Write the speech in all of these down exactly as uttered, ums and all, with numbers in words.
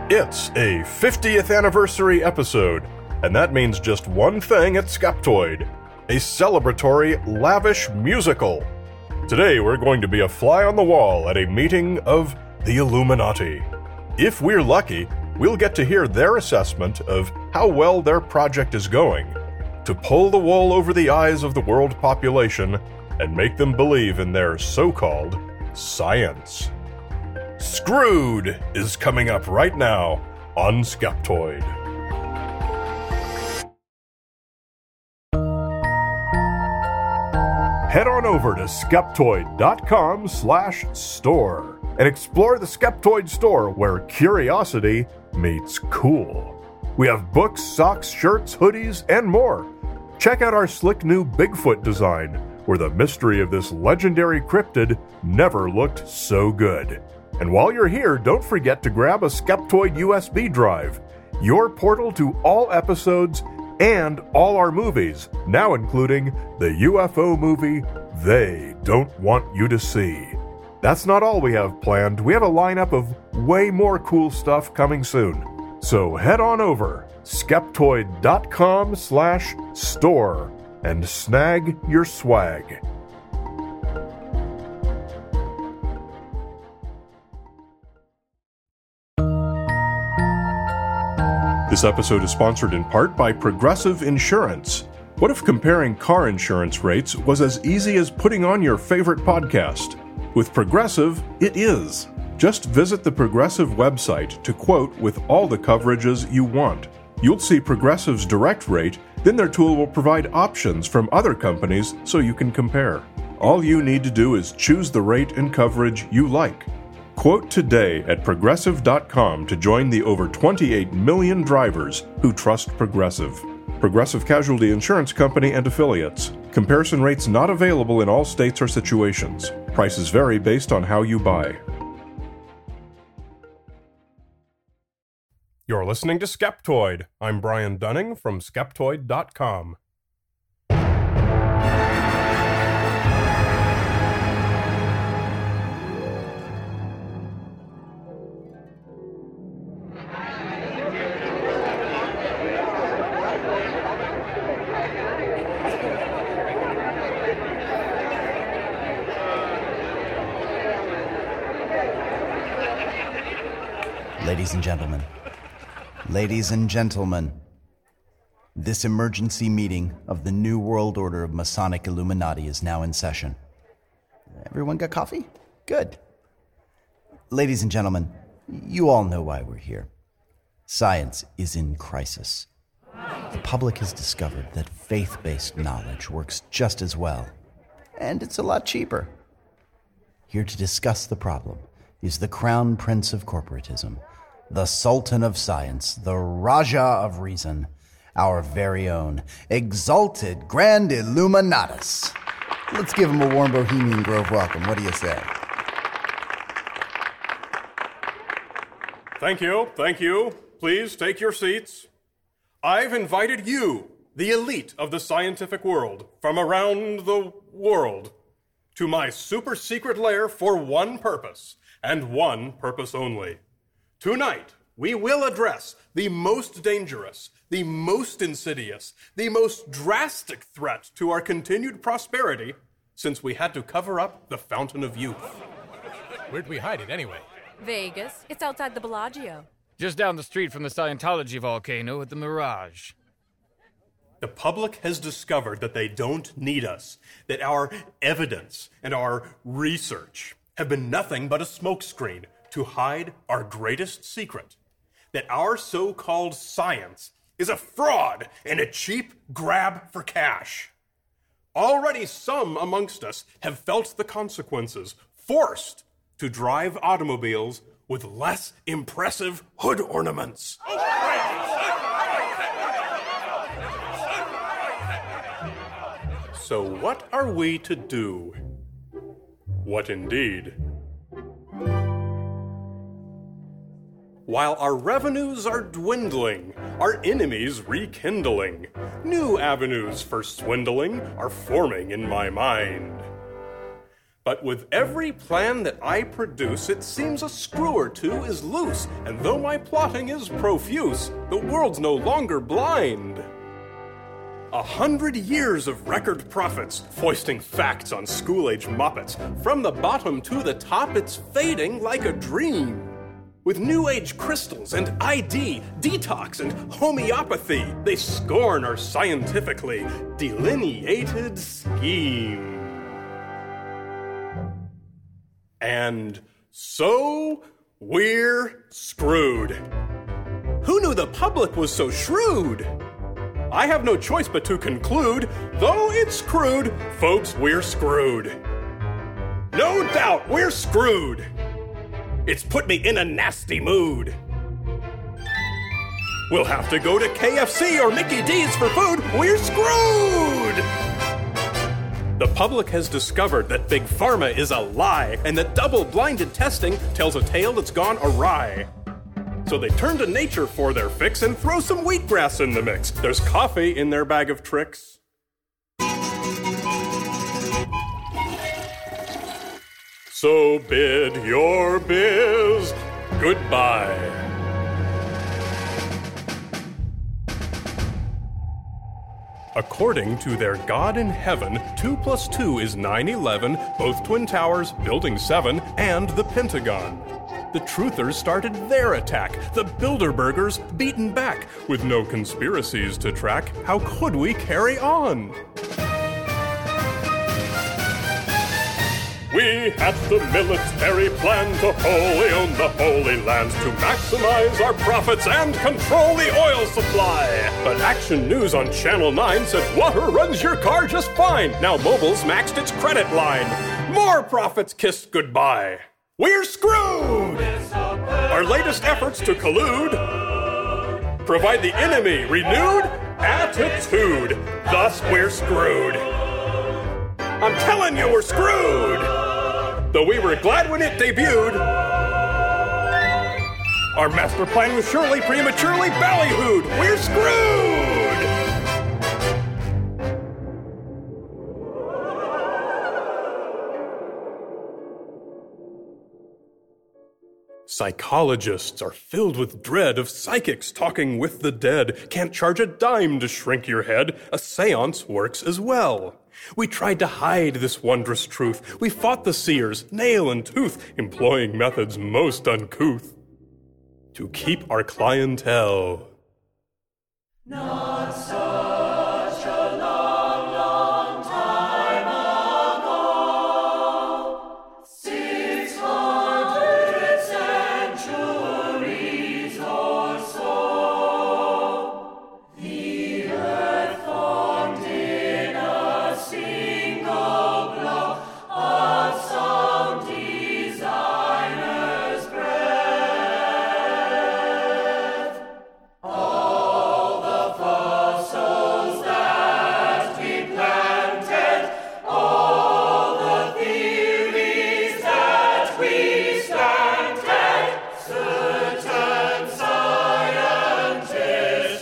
It's a fiftieth anniversary episode, and that means just one thing at Skeptoid, a celebratory, lavish musical. Today we're going to be a fly on the wall at a meeting of the Illuminati. If we're lucky, we'll get to hear their assessment of how well their project is going, to pull the wool over the eyes of the world population and make them believe in their so-called science. Screwed is coming up right now on Skeptoid. Head on over to skeptoid.com slash store and explore the Skeptoid store where curiosity meets cool. We have books, socks, shirts, hoodies, and more. Check out our slick new Bigfoot design, where the mystery of this legendary cryptid never looked so good. And while you're here, don't forget to grab a Skeptoid U S B drive, your portal to all episodes and all our movies, now including the U F O movie They Don't Want You to See. That's not all we have planned. We have a lineup of way more cool stuff coming soon. So head on over, skeptoid.com slash store, and snag your swag. This episode is sponsored in part by Progressive Insurance. What if comparing car insurance rates was as easy as putting on your favorite podcast? With Progressive, it is. Just visit the Progressive website to quote with all the coverages you want. You'll see Progressive's direct rate, then their tool will provide options from other companies so you can compare. All you need to do is choose the rate and coverage you like. Quote today at progressive dot com to join the over twenty-eight million drivers who trust Progressive. Progressive Casualty Insurance Company and Affiliates. Comparison rates not available in all states or situations. Prices vary based on how you buy. You're listening to Skeptoid. I'm Brian Dunning from skeptoid dot com. Ladies and gentlemen, ladies and gentlemen, this emergency meeting of the New World Order of Masonic Illuminati is now in session. Everyone got coffee? Good. Ladies and gentlemen, you all know why we're here. Science is in crisis. The public has discovered that faith-based knowledge works just as well, and it's a lot cheaper. Here to discuss the problem is the Crown Prince of Corporatism, the Sultan of Science, the Raja of Reason, our very own exalted Grand Illuminatus. Let's give him a warm Bohemian Grove welcome. What do you say? Thank you, thank you. Please take your seats. I've invited you, the elite of the scientific world, from around the world, to my super secret lair for one purpose, and one purpose only. Tonight, we will address the most dangerous, the most insidious, the most drastic threat to our continued prosperity since we had to cover up the Fountain of Youth. Where'd we hide it anyway? Vegas. It's outside the Bellagio. Just down the street from the Scientology volcano at the Mirage. The public has discovered that they don't need us, that our evidence and our research have been nothing but a smokescreen to hide our greatest secret, that our so-called science is a fraud and a cheap grab for cash. Already some amongst us have felt the consequences, forced to drive automobiles with less impressive hood ornaments. So what are we to do? What indeed? While our revenues are dwindling, our enemies rekindling, new avenues for swindling are forming in my mind. But with every plan that I produce, it seems a screw or two is loose. And though my plotting is profuse, the world's no longer blind. A hundred years of record profits, foisting facts on school-age moppets. From the bottom to the top, it's fading like a dream. With new age crystals and I D, detox and homeopathy, they scorn our scientifically delineated scheme. And so we're screwed. Who knew the public was so shrewd? I have no choice but to conclude, though it's crude, folks, we're screwed. No doubt we're screwed. It's put me in a nasty mood. We'll have to go to K F C or Mickey D's for food. We're screwed! The public has discovered that Big Pharma is a lie, and that double-blinded testing tells a tale that's gone awry. So they turn to nature for their fix and throw some wheatgrass in the mix. There's coffee in their bag of tricks. So bid your biz goodbye. According to their God in heaven, two plus two is nine eleven, both Twin Towers, Building seven, and the Pentagon. The truthers started their attack, the Bilderbergers beaten back. With no conspiracies to track, how could we carry on? We at the military plan to wholly own the Holy Lands, to maximize our profits and control the oil supply. But Action News on Channel nine said water runs your car just fine. Now Mobil's maxed its credit line. More profits kissed goodbye. We're screwed! Our latest efforts to collude provide the enemy renewed attitude. Thus we're screwed. I'm telling you, we're screwed! Though we were glad when it debuted, our master plan was surely prematurely ballyhooed. We're screwed! Psychologists are filled with dread of psychics talking with the dead. Can't charge a dime to shrink your head. A seance works as well. We tried to hide this wondrous truth. We fought the seers, nail and tooth, employing methods most uncouth to keep our clientele. Not such a long, long time ago, six hundred centuries or so, the earth formed in a single blow of some designer's breath. All the fossils that we planted, all the theories that we stamped, certain scientists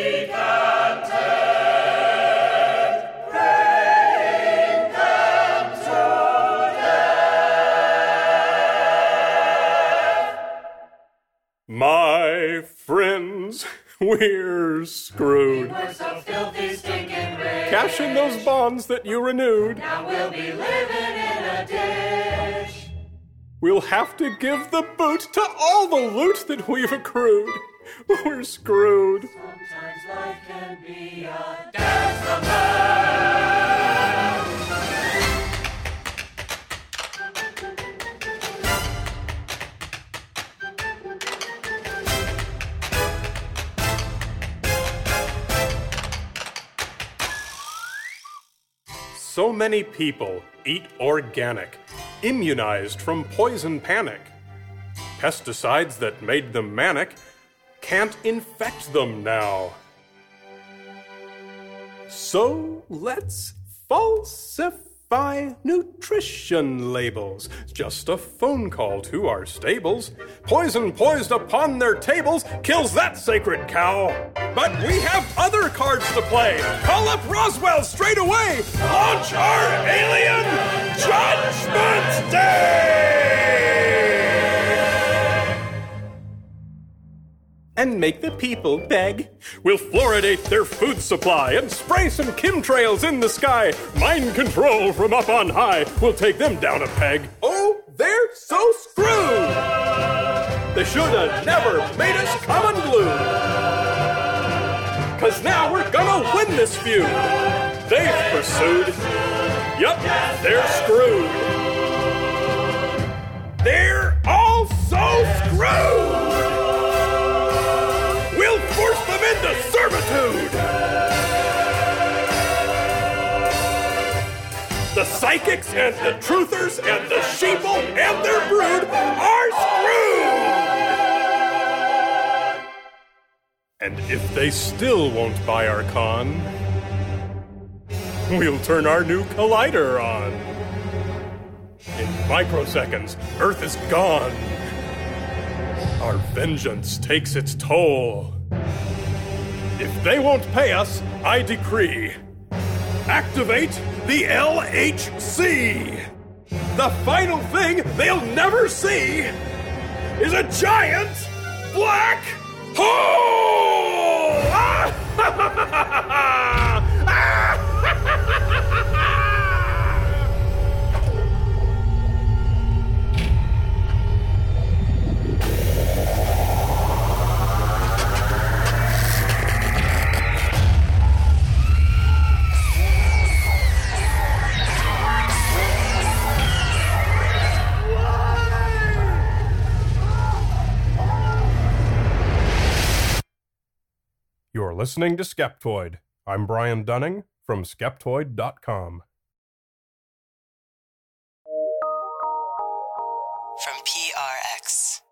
recanted, praying them to death. My friends, we're screwed. We're so filthy, stinking rich. Cash in those bonds that you renewed. Now we'll be living in a ditch. We'll have to give the boot to all the loot that we've accrued. We're screwed. Sometimes life can be a testament. So many people eat organic, immunized from poison panic. Pesticides that made them manic can't infect them now. So let's falsify nutrition labels. Just a phone call to our stables. Poison poised upon their tables kills that sacred cow. But we have other cards to play. Call up Roswell straight away. Launch our alien Judgment Day! And make the people beg. We'll fluoridate their food supply and spray some chemtrails in the sky. Mind control from up on high. We'll take them down a peg. Oh, they're so screwed! They should have never made us common glue. Cause now we're gonna win this feud. They've pursued. Yup, they're screwed. They're all so screwed! We'll force them into servitude! The psychics and the truthers and the sheeple and their brood are screwed! And if they still won't buy our con, we'll turn our new collider on. In microseconds, Earth is gone. Our vengeance takes its toll. If they won't pay us, I decree, activate the L H C! The final thing they'll never see is a giant black hole! You're listening to Skeptoid. I'm Brian Dunning from Skeptoid dot com. From P R X.